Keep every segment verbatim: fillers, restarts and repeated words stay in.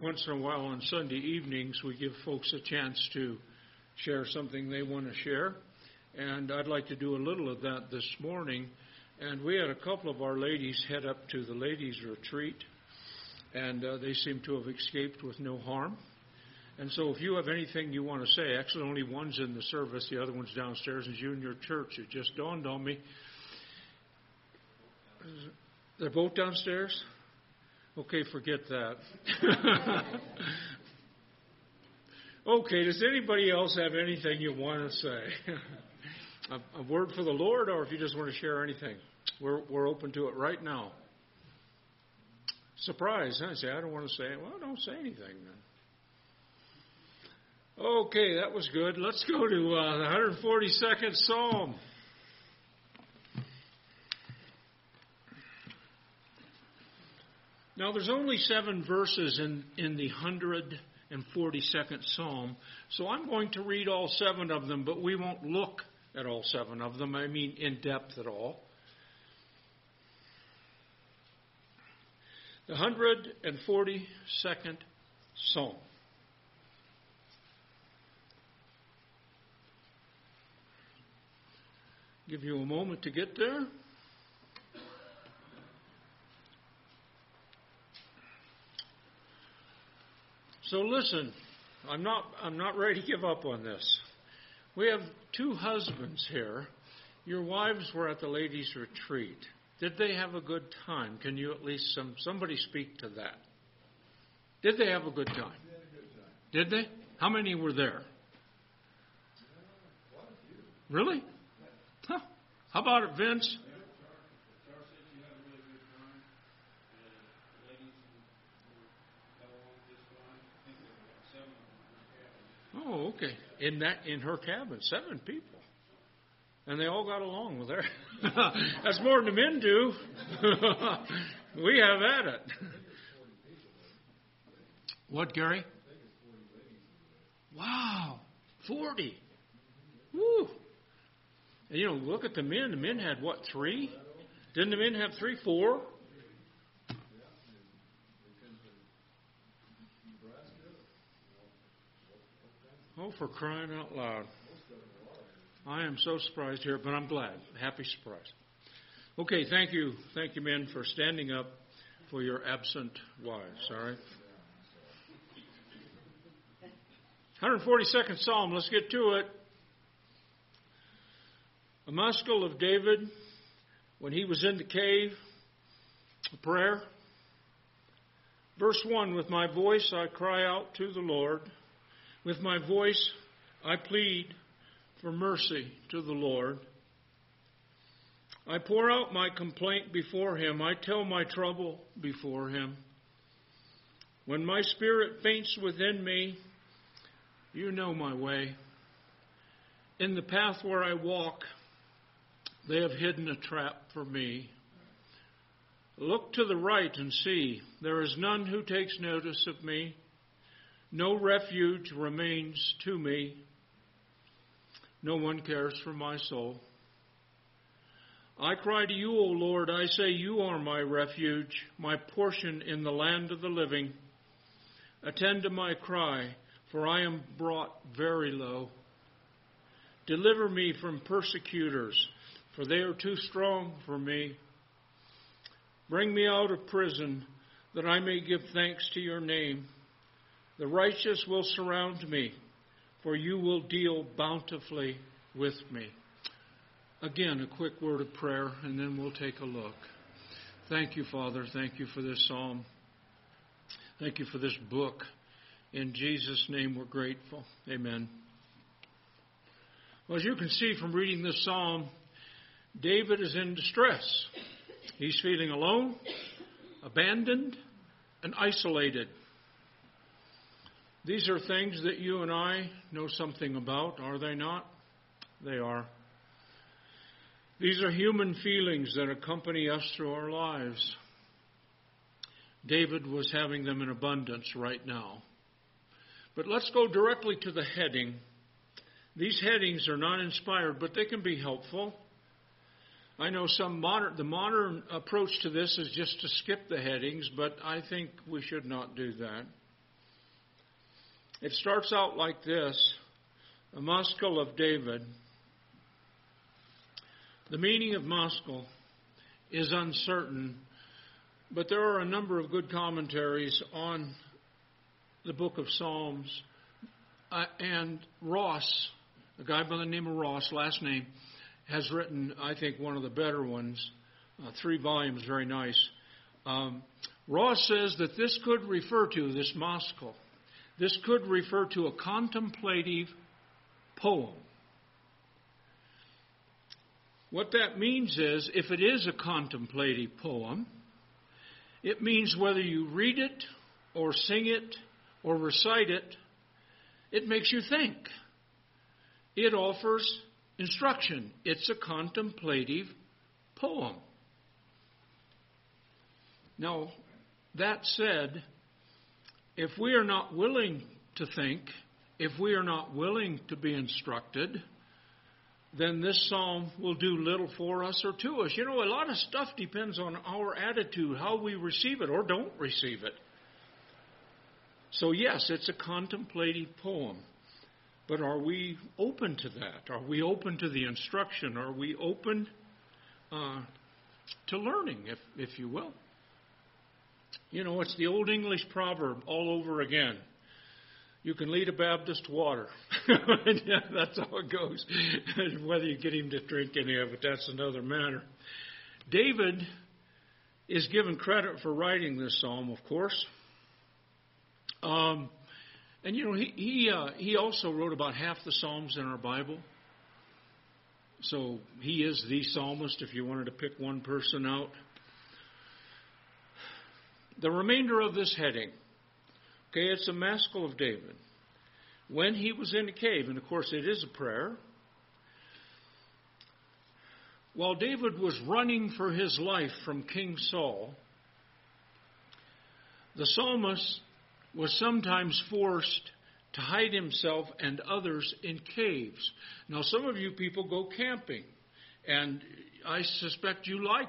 once in a while on Sunday evenings, we give folks a chance to share something they want to share. And I'd like to do a little of that this morning. And we had a couple of our ladies head up to the ladies' retreat, and uh, they seem to have escaped with no harm. And so if you have anything you want to say, actually only one's in the service, the other one's downstairs, is you in your church. It just dawned on me. They're both downstairs? Okay, forget that. Okay, does anybody else have anything you want to say? a, a word for the Lord, or if you just want to share anything? We're we're open to it right now. Surprise, huh? I say, I don't want to say it. Well, don't say anything then. Okay, that was good. Let's go to uh, the one hundred forty-second Psalm. Now, there's only seven verses in, in the one hundred forty-second Psalm, so I'm going to read all seven of them, but we won't look at all seven of them, I mean in depth at all. The one hundred forty-second Psalm. Give you a moment to get there. So listen, I'm not I'm not ready to give up on this. We have two husbands here. Your wives were at the ladies' retreat. Did they have a good time? Can you at least some somebody speak to that? Did they have a good time? They had a good time. Did they? How many were there? Uh, quite a few. Really? Huh. How about it, Vince? Oh, okay. In that, in her cabin, seven people, and they all got along with her. That's more than the men do. We have at it. What, Gary? Wow, forty. Woo! And you know, look at the men. The men had what, three? Didn't the men have three, four? Oh, for crying out loud. I am so surprised here, but I'm glad. Happy surprise. Okay, thank you. Thank you, men, for standing up for your absent wives, all right? one hundred forty-second Psalm, let's get to it. A maskil of David, when he was in the cave, a prayer. Verse one, with my voice I cry out to the Lord. With my voice, I plead for mercy to the Lord. I pour out my complaint before him. I tell my trouble before him. When my spirit faints within me, you know my way. In the path where I walk, they have hidden a trap for me. Look to the right and see. There is none who takes notice of me. No refuge remains to me. No one cares for my soul. I cry to you, O Lord. I say you are my refuge, my portion in the land of the living. Attend to my cry, for I am brought very low. Deliver me from persecutors, for they are too strong for me. Bring me out of prison, that I may give thanks to your name. The righteous will surround me, for you will deal bountifully with me. Again, a quick word of prayer, and then we'll take a look. Thank you, Father. Thank you for this psalm. Thank you for this book. In Jesus' name we're grateful. Amen. Well, as you can see from reading this psalm, David is in distress. He's feeling alone, abandoned, and isolated. These are things that you and I know something about, are they not? They are. These are human feelings that accompany us through our lives. David was having them in abundance right now. But let's go directly to the heading. These headings are not inspired, but they can be helpful. I know some modern, the modern approach to this is just to skip the headings, but I think we should not do that. It starts out like this, a Maskil of David. The meaning of Maskil is uncertain, but there are a number of good commentaries on the book of Psalms. Uh, and Ross, a guy by the name of Ross, last name, has written, I think, one of the better ones, uh, three volumes, very nice. Um, Ross says that this could refer to, this Maskil, this could refer to a contemplative poem. What that means is, if it is a contemplative poem, it means whether you read it or sing it or recite it, it makes you think. It offers instruction. It's a contemplative poem. Now, that said, if we are not willing to think, if we are not willing to be instructed, then this psalm will do little for us or to us. You know, a lot of stuff depends on our attitude, how we receive it or don't receive it. So yes, it's a contemplative poem. But are we open to that? Are we open to the instruction? Are we open uh, to learning, if, if you will? You know, it's the old English proverb all over again. You can lead a Baptist to water. Yeah, that's how it goes. Whether you get him to drink any of it, that's another matter. David is given credit for writing this psalm, of course. Um, and, you know, he he, uh, he also wrote about half the Psalms in our Bible. So he is the psalmist, if you wanted to pick one person out. The remainder of this heading, okay, it's a Maskil of David. When he was in a cave, and of course it is a prayer, while David was running for his life from King Saul, the psalmist was sometimes forced to hide himself and others in caves. Now, some of you people go camping, and I suspect you like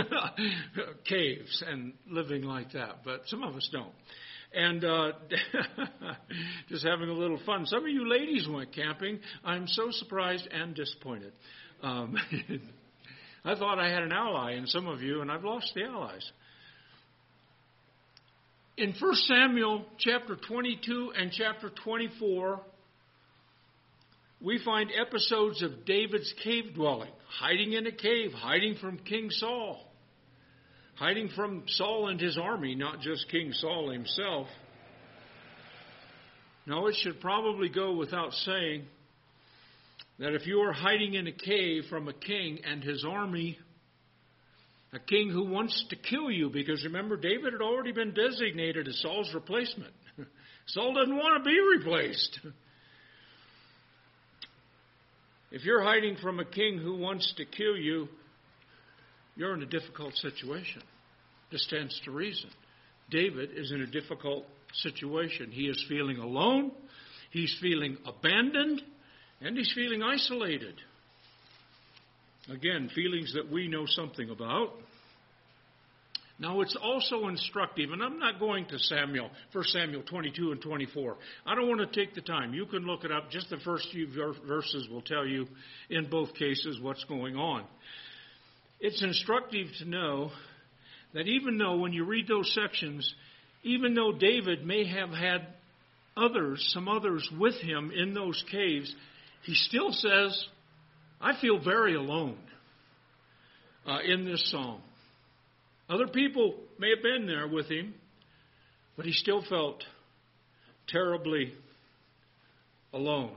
caves and living like that, but some of us don't. And uh, just having a little fun. Some of you ladies went camping. I'm so surprised and disappointed. Um, I thought I had an ally in some of you, and I've lost the allies. In First Samuel chapter twenty-two and chapter twenty-four, we find episodes of David's cave dwelling, hiding in a cave, hiding from King Saul, hiding from Saul and his army, not just King Saul himself. Now, it should probably go without saying that if you are hiding in a cave from a king and his army, a king who wants to kill you, because remember, David had already been designated as Saul's replacement. Saul doesn't want to be replaced. If you're hiding from a king who wants to kill you, you're in a difficult situation. This stands to reason. David is in a difficult situation. He is feeling alone, he's feeling abandoned, and he's feeling isolated. Again, feelings that we know something about. Now, it's also instructive, and I'm not going to Samuel, First Samuel twenty-two and twenty-four. I don't want to take the time. You can look it up. Just the first few verses will tell you in both cases what's going on. It's instructive to know that even though when you read those sections, even though David may have had others, some others with him in those caves, he still says, I feel very alone uh, in this psalm. Other people may have been there with him, but he still felt terribly alone.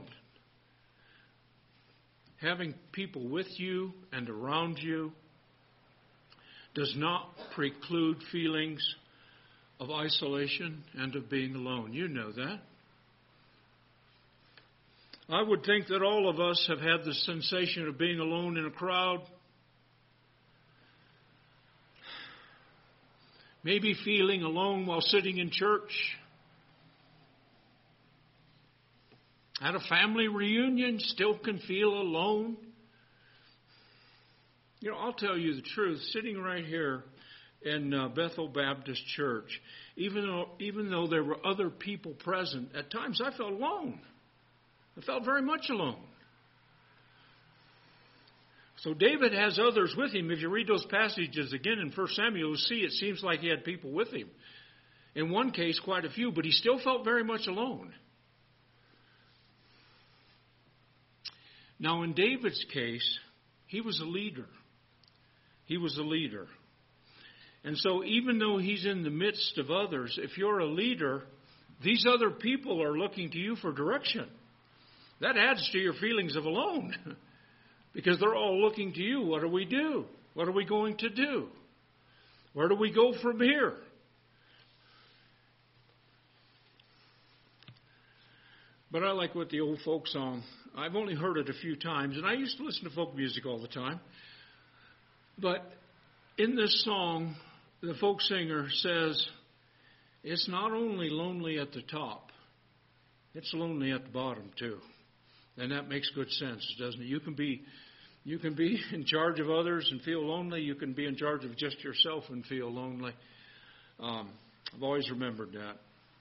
Having people with you and around you does not preclude feelings of isolation and of being alone. You know that. I would think that all of us have had the sensation of being alone in a crowd. Maybe feeling alone while sitting in church. At a family reunion, still can feel alone. You know, I'll tell you the truth. Sitting right here in uh, Bethel Baptist Church, even though, even though there were other people present, at times I felt alone. I felt very much alone. So David has others with him. If you read those passages again in First Samuel, you'll see it seems like he had people with him. In one case, quite a few, but he still felt very much alone. Now, in David's case, he was a leader. He was a leader. And so even though he's in the midst of others, if you're a leader, these other people are looking to you for direction. That adds to your feelings of alone. Because they're all looking to you. What do we do? What are we going to do? Where do we go from here? But I like what the old folk song. I've only heard it a few times, and I used to listen to folk music all the time. But in this song, the folk singer says, it's not only lonely at the top, it's lonely at the bottom too. And that makes good sense, doesn't it? You can be you can be in charge of others and feel lonely. You can be in charge of just yourself and feel lonely. Um, I've always remembered that.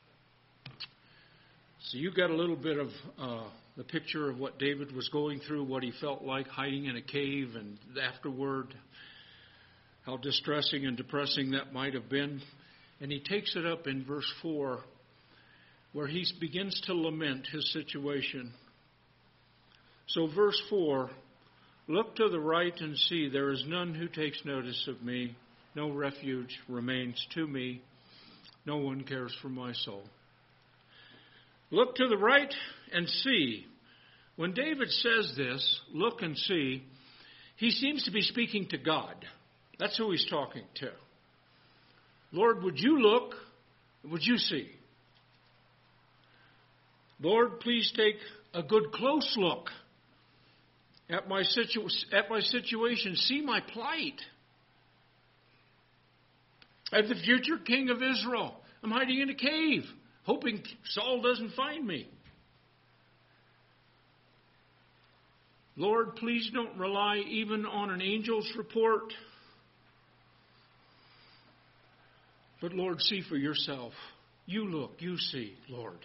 So you got a little bit of uh, the picture of what David was going through, what he felt like hiding in a cave, and afterward, how distressing and depressing that might have been. And he takes it up in verse four, where he begins to lament his situation. So verse four, look to the right and see, there is none who takes notice of me. No refuge remains to me. No one cares for my soul. Look to the right and see. When David says this, look and see, he seems to be speaking to God. That's who he's talking to. Lord, would you look? Would you see? Lord, please take a good close look at my situ- at my situation. See my plight. As the future king of Israel, I'm hiding in a cave, hoping Saul doesn't find me. Lord, please don't rely even on an angel's report. But Lord, see for yourself. You look, you see, Lord.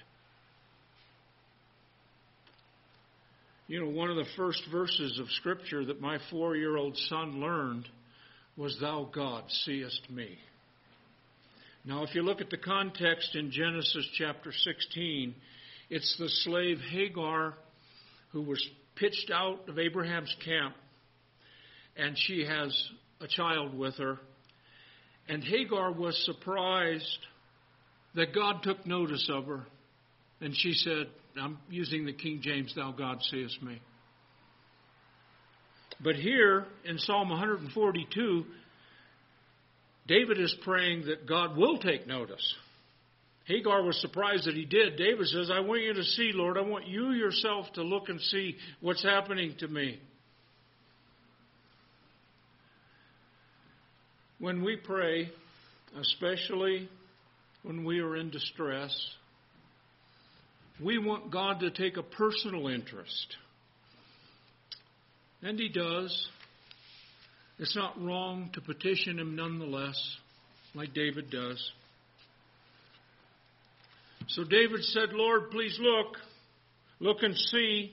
You know, one of the first verses of Scripture that my four-year-old son learned was, Thou, God, seest me. Now, if you look at the context in Genesis chapter sixteen, it's the slave Hagar who was pitched out of Abraham's camp, and she has a child with her. And Hagar was surprised that God took notice of her. And she said, I'm using the King James, Thou God seest me. But here in Psalm one forty-two, David is praying that God will take notice. Hagar was surprised that he did. David says, I want you to see, Lord, I want you yourself to look and see what's happening to me. When we pray, especially when we are in distress, we want God to take a personal interest. And He does. It's not wrong to petition Him nonetheless, like David does. So David said, Lord, please look. Look and see.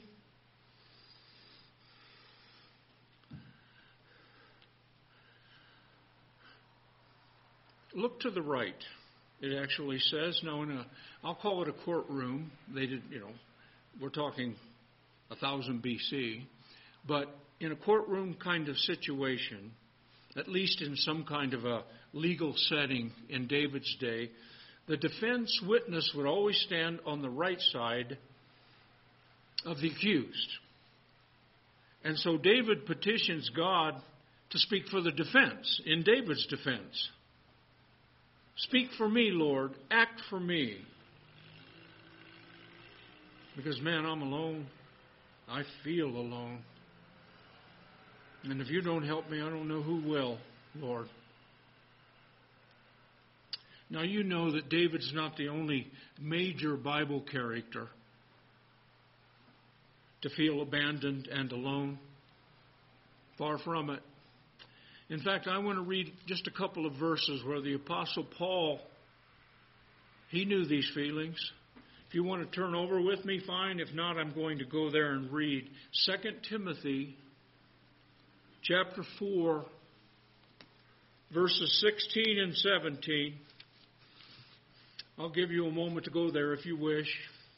Look to the right, it actually says. Now, in a, I'll call it a courtroom. They did, you know, we're talking one thousand B C. But in a courtroom kind of situation, at least in some kind of a legal setting in David's day, the defense witness would always stand on the right side of the accused. And so David petitions God to speak for the defense, in David's defense. Speak for me, Lord. Act for me. Because, man, I'm alone. I feel alone. And if you don't help me, I don't know who will, Lord. Now, you know that David's not the only major Bible character to feel abandoned and alone. Far from it. In fact, I want to read just a couple of verses where the Apostle Paul, he knew these feelings. If you want to turn over with me, fine. If not, I'm going to go there and read Second Timothy chapter four, verses sixteen and seventeen. I'll give you a moment to go there if you wish.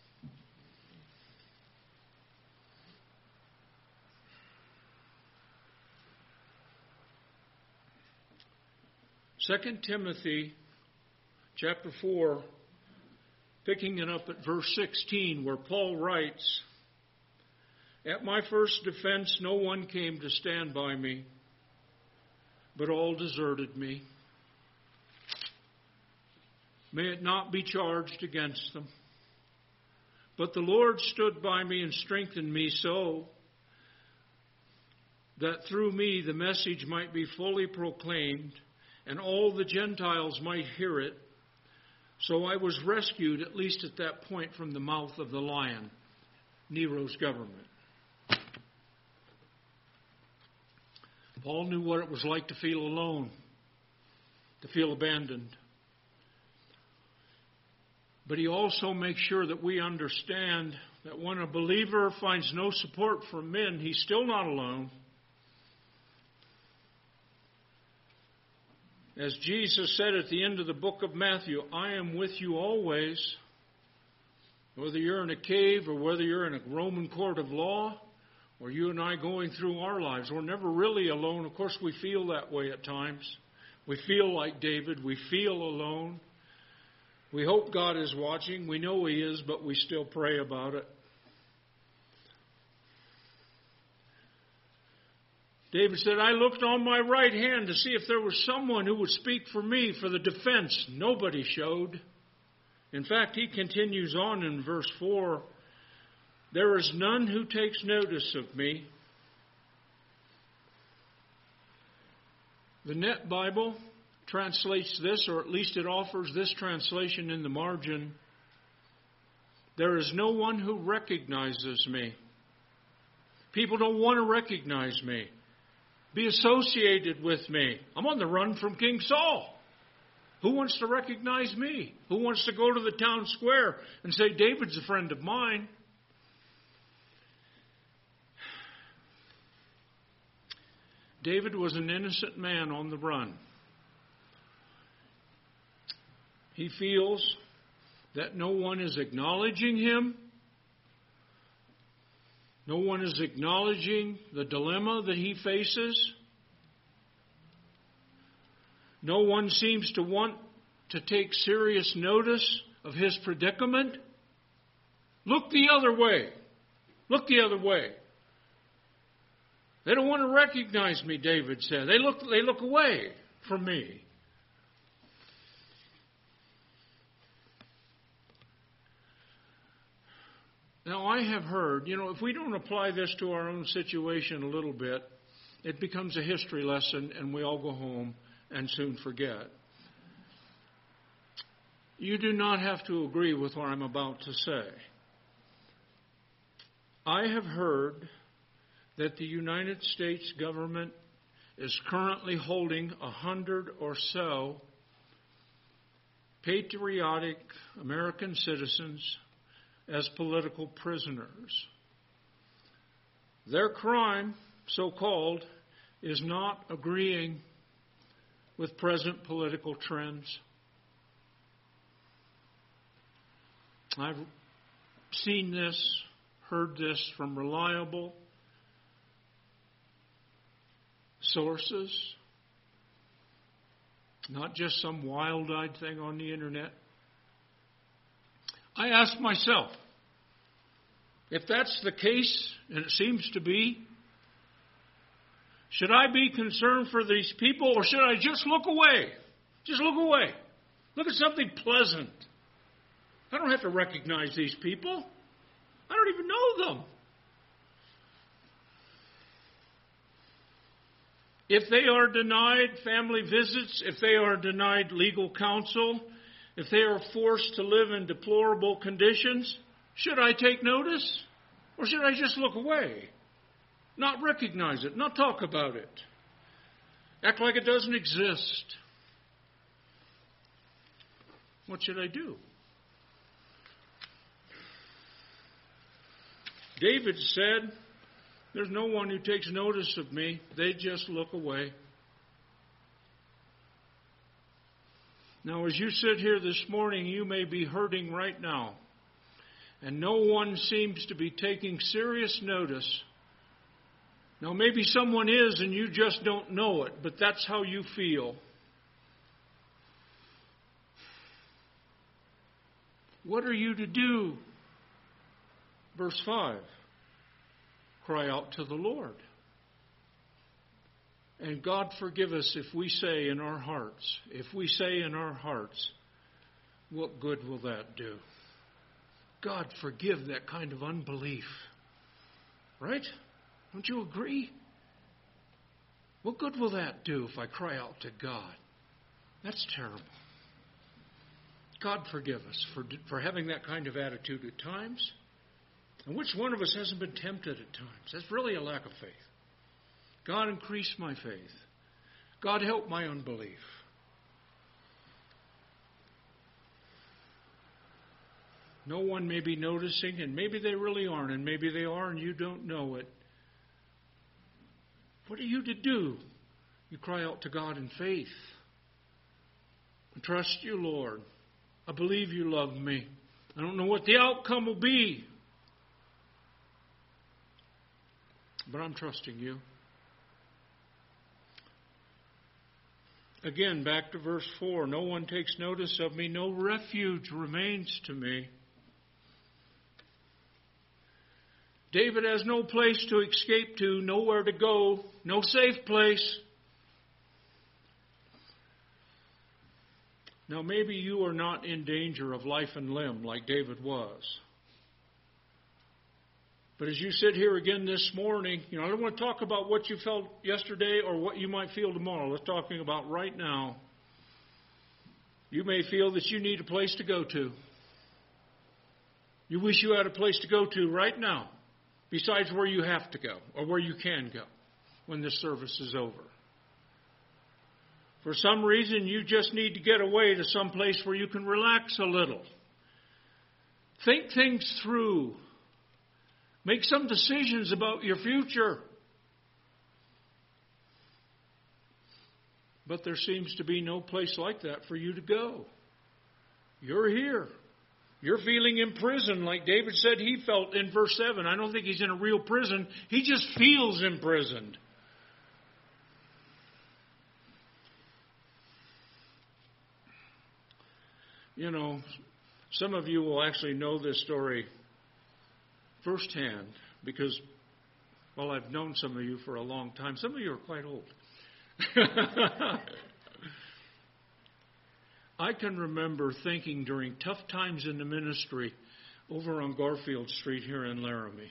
Second Timothy chapter four, picking it up at verse sixteen, where Paul writes, "At my first defense no one came to stand by me, but all deserted me. May it not be charged against them. But the Lord stood by me and strengthened me so that through me the message might be fully proclaimed, and all the Gentiles might hear it. So I was rescued, at least at that point, from the mouth of the lion," Nero's government. Paul knew what it was like to feel alone, to feel abandoned. But he also makes sure that we understand that when a believer finds no support from men, he's still not alone. As Jesus said at the end of the book of Matthew, "I am with you always." Whether you're in a cave or whether you're in a Roman court of law, or you and I going through our lives, we're never really alone. Of course, we feel that way at times. We feel like David. We feel alone. We hope God is watching. We know He is, but we still pray about it. David said, "I looked on my right hand to see if there was someone who would speak for me for the defense. Nobody showed." In fact, he continues on in verse four, "There is none who takes notice of me." The Net Bible translates this, or at least it offers this translation in the margin: "There is no one who recognizes me." People don't want to recognize me, be associated with me. I'm on the run from King Saul. Who wants to recognize me? Who wants to go to the town square and say, "David's a friend of mine"? David was an innocent man on the run. He feels that no one is acknowledging him. No one is acknowledging the dilemma that he faces. No one seems to want to take serious notice of his predicament. Look the other way. Look the other way. They don't want to recognize me, David said. They look, they look away from me. Now, I have heard, you know, if we don't apply this to our own situation a little bit, it becomes a history lesson and we all go home and soon forget. You do not have to agree with what I'm about to say. I have heard that the United States government is currently holding a hundred or so patriotic American citizens as political prisoners. Their crime, so-called, is not agreeing with present political trends. I've seen this, heard this from reliable sources, not just some wild-eyed thing on the internet. I ask myself, if that's the case, and it seems to be, should I be concerned for these people, or should I just look away? Just look away. Look at something pleasant. I don't have to recognize these people. I don't even know them. If they are denied family visits, if they are denied legal counsel, if they are forced to live in deplorable conditions, should I take notice? Or should I just look away? Not recognize it, not talk about it? Act like it doesn't exist. What should I do? David said, there's no one who takes notice of me. They just look away. Now, as you sit here this morning, you may be hurting right now. And no one seems to be taking serious notice. Now, maybe someone is and you just don't know it, but that's how you feel. What are you to do? Verse five. Cry out to the Lord. And God forgive us if we say in our hearts, if we say in our hearts, what good will that do? God forgive that kind of unbelief. Right? Don't you agree? What good will that do if I cry out to God? That's terrible. God forgive us for, for having that kind of attitude at times. And which one of us hasn't been tempted at times? That's really a lack of faith. God, increase my faith. God, help my unbelief. No one may be noticing, and maybe they really aren't, and maybe they are and you don't know it. What are you to do? You cry out to God in faith. I trust you, Lord. I believe you love me. I don't know what the outcome will be, but I'm trusting you. Again, back to verse four. No one takes notice of me. No refuge remains to me. David has no place to escape to, nowhere to go, no safe place. Now, maybe you are not in danger of life and limb like David was. But as you sit here again this morning, you know, I don't want to talk about what you felt yesterday or what you might feel tomorrow. Let's talking about right now. You may feel that you need a place to go to. You wish you had a place to go to right now, besides where you have to go or where you can go when this service is over. For some reason, you just need to get away to some place where you can relax a little. Think things through. Make some decisions about your future. But there seems to be no place like that for you to go. You're here. You're feeling imprisoned like David said he felt in verse seven. I don't think he's in a real prison. He just feels imprisoned. You know, some of you will actually know this story firsthand because, well, I've known some of you for a long time. Some of you are quite old. I can remember thinking during tough times in the ministry over on Garfield Street here in Laramie.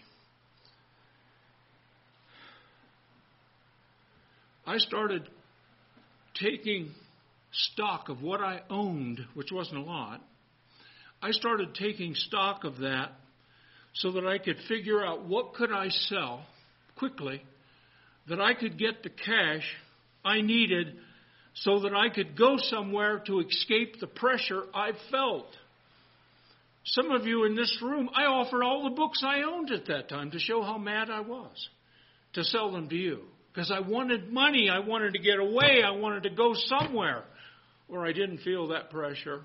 I started taking stock of what I owned, which wasn't a lot. I started taking stock of that so that I could figure out what could I sell quickly, that I could get the cash I needed so that I could go somewhere to escape the pressure I felt. Some of you in this room, I offered all the books I owned at that time to show how mad I was to sell them to you. Because I wanted money, I wanted to get away, I wanted to go somewhere where I didn't feel that pressure.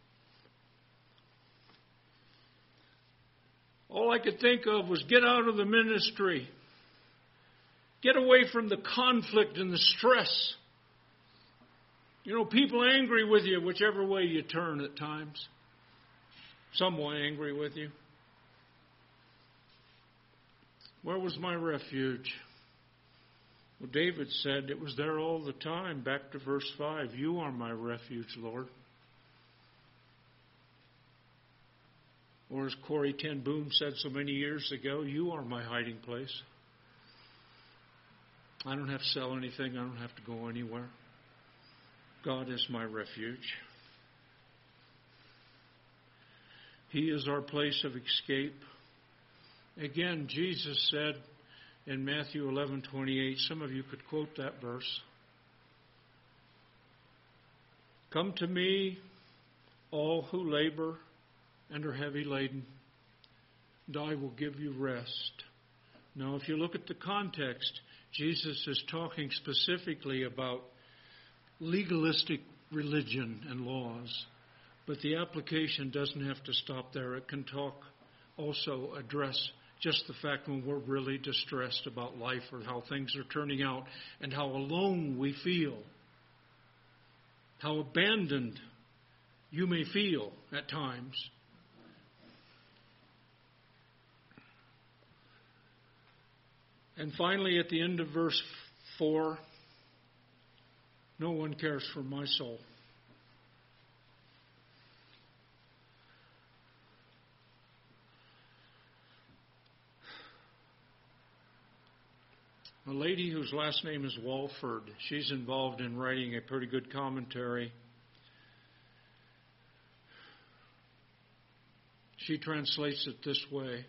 All I could think of was get out of the ministry. Get away from the conflict and the stress. You know, people angry with you whichever way you turn at times. Someone angry with you. Where was my refuge? Well, David said it was there all the time. Back to verse five. You are my refuge, Lord. Or as Corrie ten Boom said so many years ago, you are my hiding place. I don't have to sell anything. I don't have to go anywhere. God is my refuge. He is our place of escape. Again, Jesus said in Matthew eleven twenty-eight, some of you could quote that verse. Come to me, all who labor and are heavy laden, and I will give you rest. Now, if you look at the context, Jesus is talking specifically about legalistic religion and laws. But the application doesn't have to stop there. It can talk, also address just the fact when we're really distressed about life or how things are turning out and how alone we feel. How abandoned you may feel at times. And finally, at the end of verse four, no one cares for my soul. A lady whose last name is Walford, she's involved in writing a pretty good commentary. She translates it this way: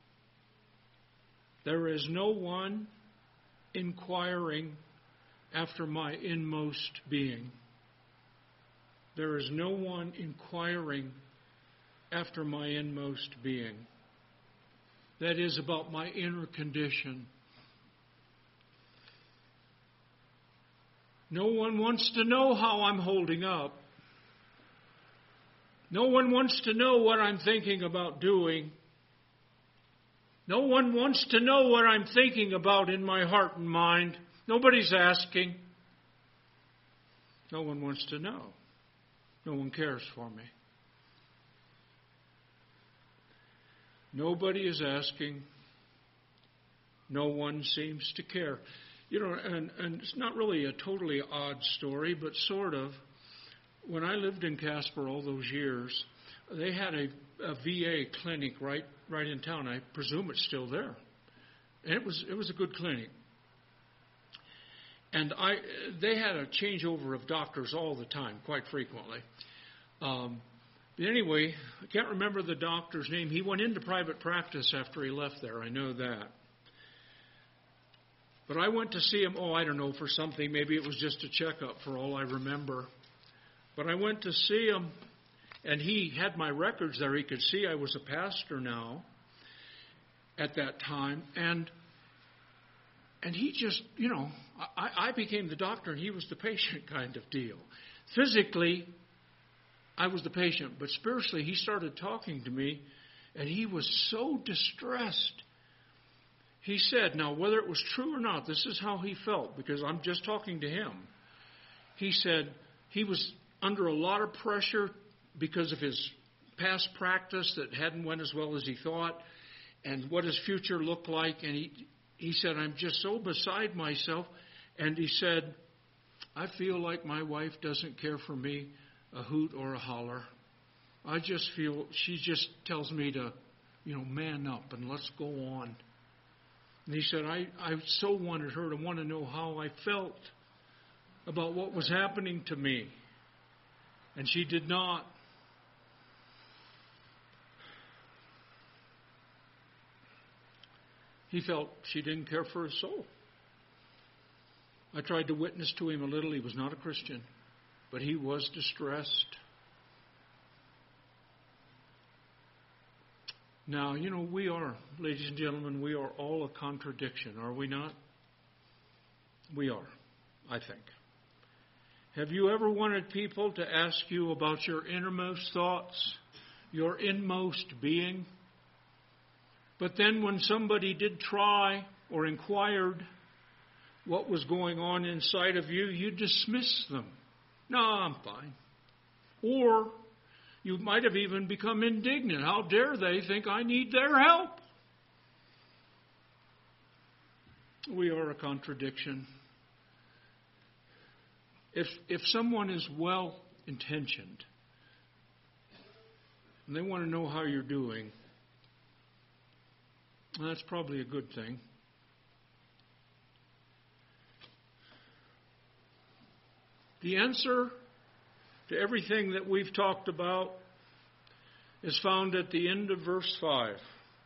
there is no one inquiring after my inmost being. There is no one inquiring after my inmost being. That is about my inner condition. No one wants to know how I'm holding up. No one wants to know what I'm thinking about doing. No one wants to know what I'm thinking about in my heart and mind. Nobody's asking. No one wants to know. No one cares for me. Nobody is asking. No one seems to care. You know, and, and it's not really a totally odd story, but sort of. When I lived in Casper all those years, they had a, a V A clinic right right in town. I presume it's still there. And it was it was a good clinic. And I they had a changeover of doctors all the time, quite frequently. Um, but anyway, I can't remember the doctor's name. He went into private practice after he left there. I know that. But I went to see him, oh, I don't know, for something. Maybe it was just a checkup for all I remember. But I went to see him, and he had my records there. He could see I was a pastor now at that time. And and he just, you know, I, I became the doctor, and he was the patient kind of deal. Physically, I was the patient. But spiritually, he started talking to me, and he was so distressed. He said, now, whether it was true or not, this is how he felt, because I'm just talking to him. He said he was under a lot of pressure because of his past practice that hadn't went as well as he thought and what his future looked like. And he, he said, I'm just so beside myself. And he said, I feel like my wife doesn't care for me a hoot or a holler. I just feel she just tells me to, you know, man up and let's go on. And he said, I, I so wanted her to want to know how I felt about what was happening to me. And she did not. He felt she didn't care for his soul. I tried to witness to him a little. He was not a Christian, but he was distressed. Now, you know, we are, ladies and gentlemen, we are all a contradiction, are we not? We are, I think. Have you ever wanted people to ask you about your innermost thoughts, your inmost being? But then when somebody did try or inquired what was going on inside of you, you dismissed them. No, I'm fine. Or you might have even become indignant. How dare they think I need their help? We are a contradiction. If if someone is well-intentioned and they want to know how you're doing, well, that's probably a good thing. The answer to everything that we've talked about is found at the end of verse five,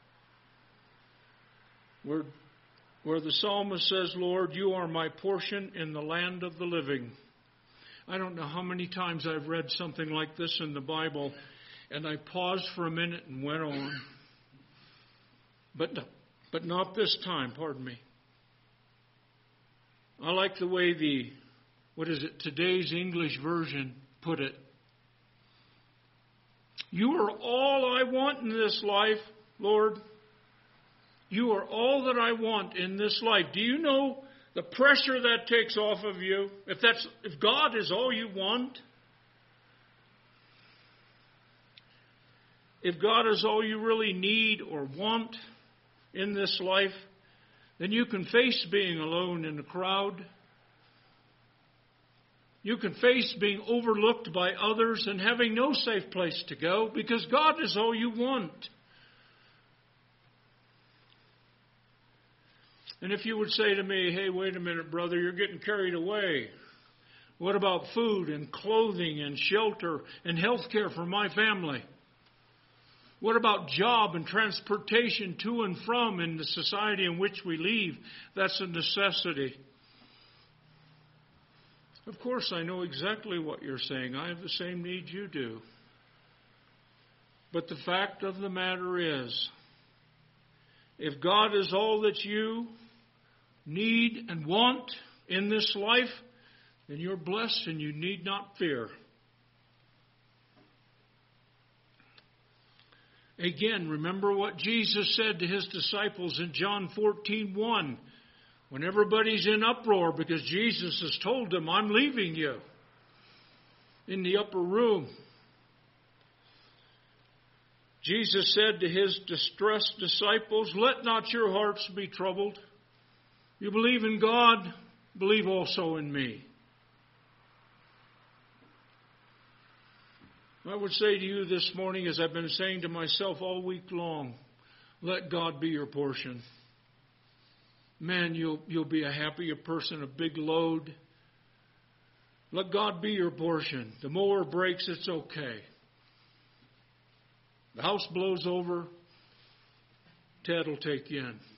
where, where the psalmist says, Lord, you are my portion in the land of the living. I don't know how many times I've read something like this in the Bible, and I paused for a minute and went on. But, but not this time, pardon me. I like the way the, what is it, today's English version put it. You are all I want in this life, Lord. You are all that I want in this life. Do you know the pressure that takes off of you? If that's if God is all you want, if God is all you really need or want in this life, then you can face being alone in a crowd. You can face being overlooked by others and having no safe place to go because God is all you want. And if you would say to me, hey, wait a minute, brother, you're getting carried away. What about food and clothing and shelter and health care for my family? What about job and transportation to and from in the society in which we live? That's a necessity. Of course, I know exactly what you're saying. I have the same needs you do. But the fact of the matter is, if God is all that you need and want in this life, then you're blessed and you need not fear. Again, remember what Jesus said to his disciples in John fourteen one, when everybody's in uproar because Jesus has told them, I'm leaving you, in the upper room. Jesus said to his distressed disciples, let not your hearts be troubled. You believe in God, believe also in me. I would say to you this morning, as I've been saying to myself all week long, let God be your portion. Man, you'll, you'll be a happier person, a big load. Let God be your portion. The mower breaks, it's okay. The house blows over, Ted will take you in.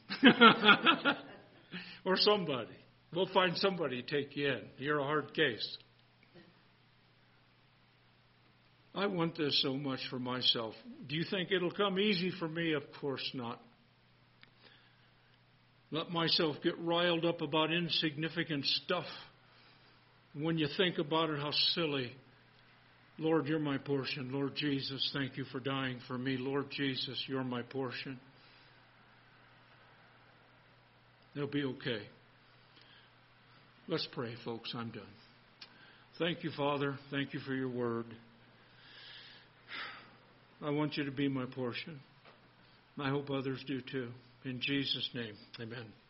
Or somebody. We'll find somebody to take you in. You're a hard case. I want this so much for myself. Do you think it'll come easy for me? Of course not. Let myself get riled up about insignificant stuff. When you think about it, how silly. Lord, you're my portion. Lord Jesus, thank you for dying for me. Lord Jesus, you're my portion. They'll be okay. Let's pray, folks. I'm done. Thank you, Father. Thank you for your word. I want you to be my portion. I hope others do too. In Jesus' name, amen.